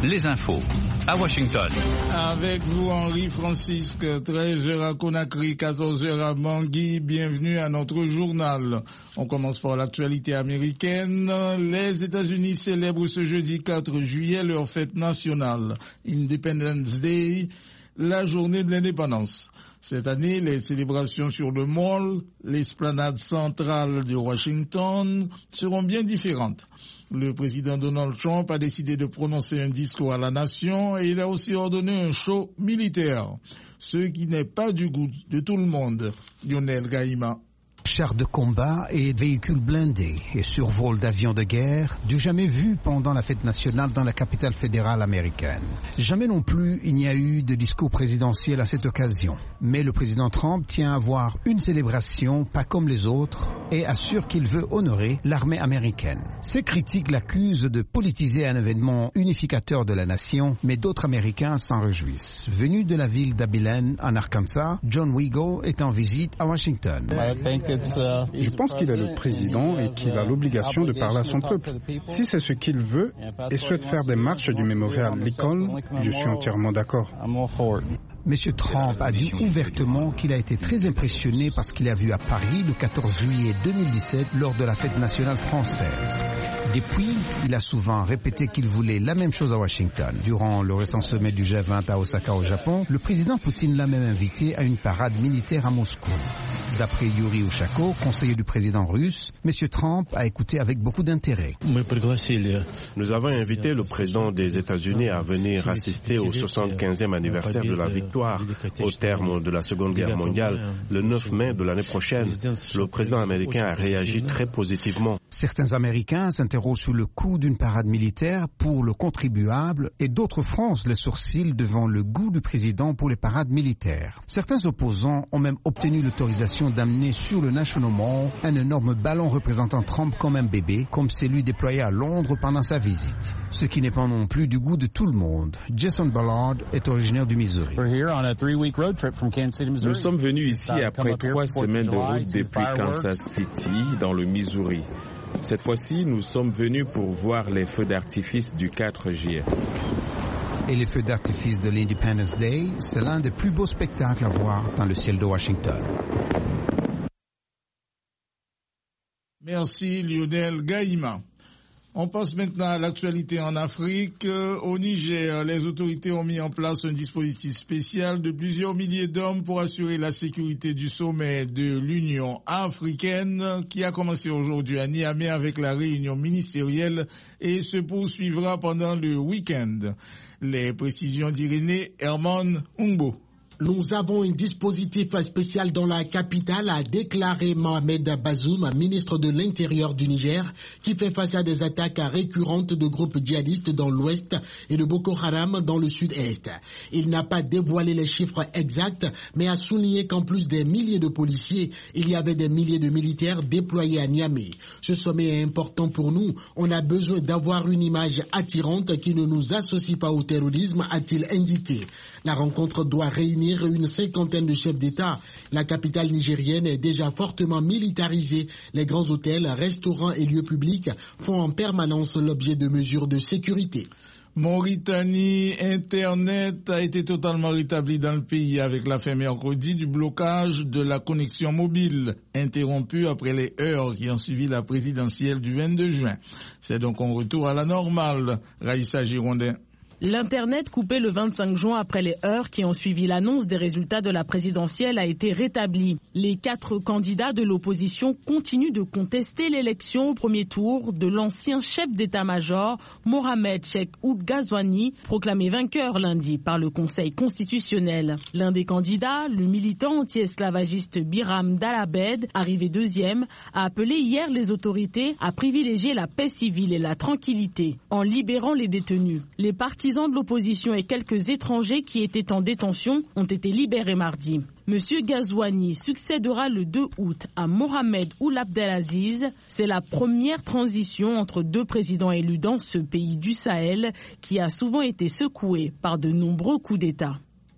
les infos à Washington. Avec vous, Henri Francisque, 13h à Conakry, 14h à Bangui. Bienvenue à notre journal. On commence par l'actualité américaine. Les États-Unis célèbrent ce jeudi 4 juillet leur fête nationale, Independence Day, la journée de l'indépendance. Cette année, les célébrations sur le Mall, l'esplanade centrale de Washington, seront bien différentes. Le président Donald Trump a décidé de prononcer un discours à la nation et il a aussi ordonné un show militaire, ce qui n'est pas du goût de tout le monde. Lionel Gaïma. Chars de combat et véhicules blindés et survols d'avions de guerre du jamais vu pendant la fête nationale dans la capitale fédérale américaine. Jamais non plus il n'y a eu de discours présidentiel à cette occasion. Mais le président Trump tient à avoir une célébration pas comme les autres et assure qu'il veut honorer l'armée américaine. Ses critiques l'accusent de politiser un événement unificateur de la nation, mais d'autres Américains s'en réjouissent. Venu de la ville d'Abilene en Arkansas, John Weigel est en visite à Washington. Je pense qu'il est le président et qu'il a l'obligation de parler à son peuple. Si c'est ce qu'il veut et souhaite faire des marches du mémorial Lincoln, je suis entièrement d'accord. M. Trump a dit ouvertement qu'il a été très impressionné par ce qu'il a vu à Paris le 14 juillet 2017 lors de la fête nationale française. Depuis, il a souvent répété qu'il voulait la même chose à Washington. Durant le récent sommet du G20 à Osaka au Japon, le président Poutine l'a même invité à une parade militaire à Moscou. D'après Yuri Ushakov, conseiller du président russe, M. Trump a écouté avec beaucoup d'intérêt. Nous avons invité le président des États-Unis à venir assister au 75e anniversaire de la victoire au terme de la Seconde Guerre mondiale, le 9 mai de l'année prochaine. Le président américain a réagi très positivement. Certains Américains s'interrogent sur le coût d'une parade militaire pour le contribuable et d'autres froncent les sourcils devant le goût du président pour les parades militaires. Certains opposants ont même obtenu l'autorisation d'amener sur le National Mall un énorme ballon représentant Trump comme un bébé, comme celui déployé à Londres pendant sa visite. Ce qui n'est pas non plus du goût de tout le monde. Jason Ballard est originaire du Missouri. Nous sommes venus ici après 3 semaines de route depuis Kansas City, dans le Missouri. Cette fois-ci, nous sommes venus pour voir les feux d'artifice du 4 juillet. Et les feux d'artifice de l'Independence Day, c'est l'un des plus beaux spectacles à voir dans le ciel de Washington. Merci Lionel Gaïma. On passe maintenant à l'actualité en Afrique. Au Niger, les autorités ont mis en place un dispositif spécial de plusieurs milliers d'hommes pour assurer la sécurité du sommet de l'Union africaine qui a commencé aujourd'hui à Niamey avec la réunion ministérielle et se poursuivra pendant le week-end. Les précisions d'Irénée Herman Umbo. Nous avons un dispositif spécial dans la capitale, a déclaré Mohamed Bazoum, ministre de l'Intérieur du Niger, qui fait face à des attaques récurrentes de groupes djihadistes dans l'ouest et de Boko Haram dans le sud-est. Il n'a pas dévoilé les chiffres exacts, mais a souligné qu'en plus des milliers de policiers, il y avait des milliers de militaires déployés à Niamey. Ce sommet est important pour nous. On a besoin d'avoir une image attirante qui ne nous associe pas au terrorisme, a-t-il indiqué. La rencontre doit réunir une cinquantaine de chefs d'État. La capitale nigérienne est déjà fortement militarisée. Les grands hôtels, restaurants et lieux publics font en permanence l'objet de mesures de sécurité. Mauritanie, Internet a été totalement rétabli dans le pays avec la fin mercredi du blocage de la connexion mobile, interrompue après les heures qui ont suivi la présidentielle du 22 juin. C'est donc un retour à la normale. Raïssa Girondin. L'Internet coupé le 25 juin après les heures qui ont suivi l'annonce des résultats de la présidentielle a été rétabli. Les 4 candidats de l'opposition continuent de contester l'élection au premier tour de l'ancien chef d'état-major Mohamed Cheikh Ould Ghazouani, proclamé vainqueur lundi par le Conseil constitutionnel. L'un des candidats, le militant anti-esclavagiste Biram Dalabed, arrivé deuxième, a appelé hier les autorités à privilégier la paix civile et la tranquillité en libérant les détenus. Les partisans de l'opposition et quelques étrangers qui étaient en détention ont été libérés mardi. Monsieur Ghazouani succédera le 2 août à Mohamed Ould Abdelaziz. C'est la première transition entre 2 présidents élus dans ce pays du Sahel qui a souvent été secoué par de nombreux coups d'État.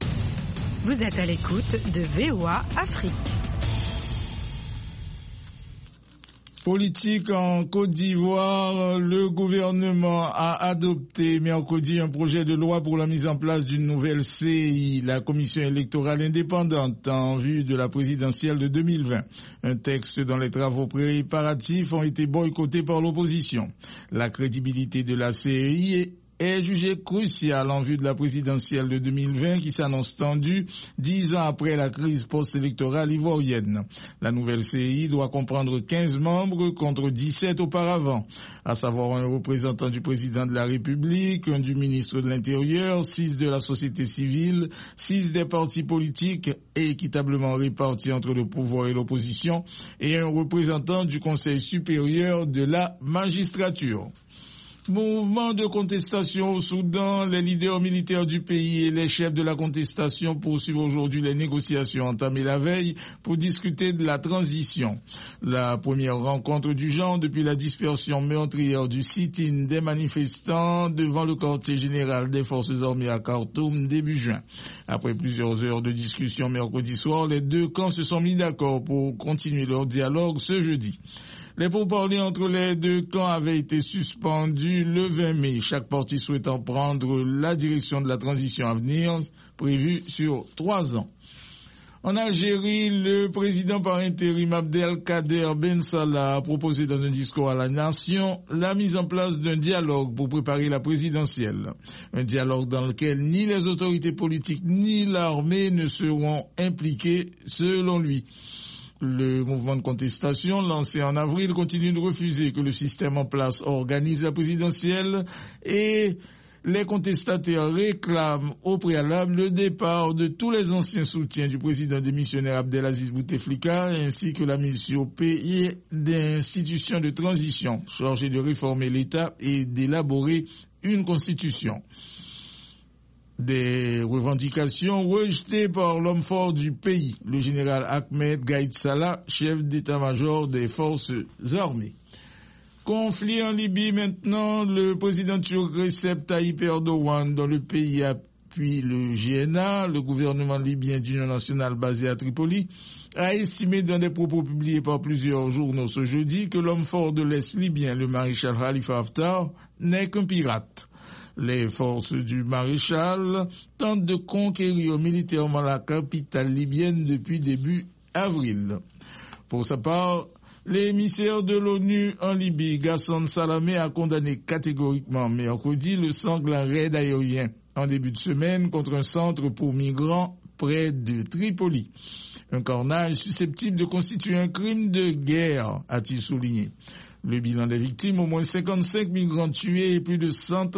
Vous êtes à l'écoute de VOA Afrique. Politique en Côte d'Ivoire, le gouvernement a adopté mercredi un projet de loi pour la mise en place d'une nouvelle CEI, la Commission électorale indépendante, en vue de la présidentielle de 2020. Un texte dont les travaux préparatifs ont été boycottés par l'opposition. La crédibilité de la CEI est jugée cruciale en vue de la présidentielle de 2020 qui s'annonce tendue 10 ans après la crise post-électorale ivoirienne. La nouvelle CEI doit comprendre 15 membres contre 17 auparavant, à savoir un représentant du président de la République, un du ministre de l'Intérieur, 6 de la société civile, 6 des partis politiques équitablement répartis entre le pouvoir et l'opposition et un représentant du Conseil supérieur de la magistrature. Mouvement de contestation au Soudan, les leaders militaires du pays et les chefs de la contestation poursuivent aujourd'hui les négociations entamées la veille pour discuter de la transition. La première rencontre du genre depuis la dispersion meurtrière du sit-in des manifestants devant le quartier général des forces armées à Khartoum début juin. Après plusieurs heures de discussion mercredi soir, les deux camps se sont mis d'accord pour continuer leur dialogue ce jeudi. Les pourparlers entre les deux camps avaient été suspendus le 20 mai, chaque parti souhaitant prendre la direction de la transition à venir, prévue sur 3 ans. En Algérie, le président par intérim Abdelkader Ben Salah a proposé dans un discours à la nation la mise en place d'un dialogue pour préparer la présidentielle. Un dialogue dans lequel ni les autorités politiques ni l'armée ne seront impliquées, selon lui. Le mouvement de contestation lancé en avril continue de refuser que le système en place organise la présidentielle et les contestataires réclament au préalable le départ de tous les anciens soutiens du président démissionnaire Abdelaziz Bouteflika ainsi que la mise sur pied d'institutions de transition chargées de réformer l'État et d'élaborer une constitution. Des revendications rejetées par l'homme fort du pays, le général Ahmed Gaïd Salah, chef d'état-major des forces armées. Conflit en Libye maintenant, le président turc Recep Tayyip Erdogan, dont le pays appuie le GNA, le gouvernement libyen d'union nationale basé à Tripoli, a estimé dans des propos publiés par plusieurs journaux ce jeudi que l'homme fort de l'Est libyen, le maréchal Khalifa Haftar, n'est qu'un pirate. Les forces du maréchal tentent de conquérir militairement la capitale libyenne depuis début avril. Pour sa part, l'émissaire de l'ONU en Libye, Ghassan Salamé, a condamné catégoriquement mercredi le sanglant raid aérien en début de semaine contre un centre pour migrants près de Tripoli. Un carnage susceptible de constituer un crime de guerre, a-t-il souligné. Le bilan des victimes, au moins 55 migrants tués et plus de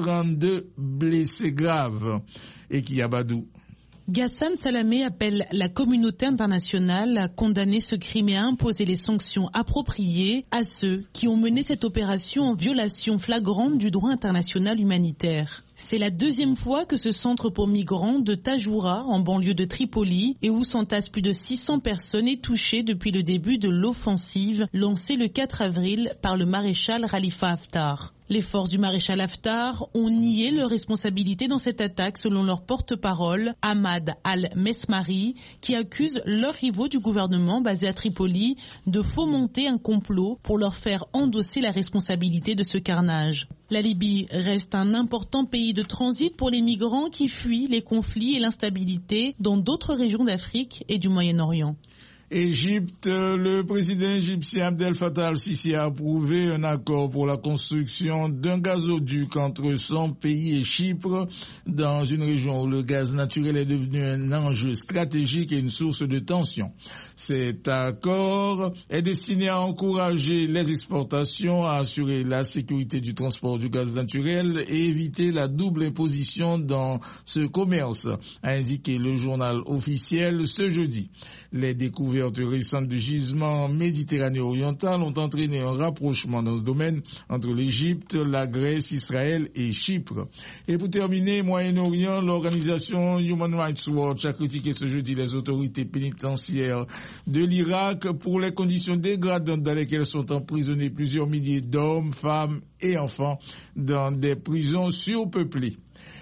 132 blessés graves. Et Kiabadou. Ghassan Salamé appelle la communauté internationale à condamner ce crime et à imposer les sanctions appropriées à ceux qui ont mené cette opération en violation flagrante du droit international humanitaire. C'est la deuxième fois que ce centre pour migrants de Tajoura, en banlieue de Tripoli, et où s'entassent plus de 600 personnes, est touché depuis le début de l'offensive lancée le 4 avril par le maréchal Khalifa Haftar. Les forces du maréchal Haftar ont nié leur responsabilité dans cette attaque selon leur porte-parole, Ahmad al-Mesmari, qui accuse leurs rivaux du gouvernement basé à Tripoli de fomenter un complot pour leur faire endosser la responsabilité de ce carnage. La Libye reste un important pays de transit pour les migrants qui fuient les conflits et l'instabilité dans d'autres régions d'Afrique et du Moyen-Orient. Égypte, le président égyptien Abdel Fattah al-Sisi a approuvé un accord pour la construction d'un gazoduc entre son pays et Chypre dans une région où le gaz naturel est devenu un enjeu stratégique et une source de tension. Cet accord est destiné à encourager les exportations, à assurer la sécurité du transport du gaz naturel et éviter la double imposition dans ce commerce, a indiqué le journal officiel ce jeudi. Les découvertes récentes de gisements Méditerranée orientale ont entraîné un rapprochement dans ce domaine entre l'Égypte, la Grèce, Israël et Chypre. Et pour terminer, Moyen-Orient, l'organisation Human Rights Watch a critiqué ce jeudi les autorités pénitentiaires de l'Irak pour les conditions dégradantes dans lesquelles sont emprisonnés plusieurs milliers d'hommes, femmes et enfants dans des prisons surpeuplées.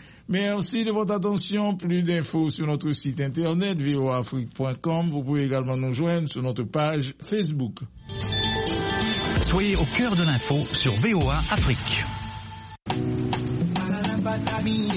Merci de votre attention. Plus d'infos sur notre site internet voaafrique.com. Vous pouvez également nous joindre sur notre page Facebook. Soyez au cœur de l'info sur VOA Afrique.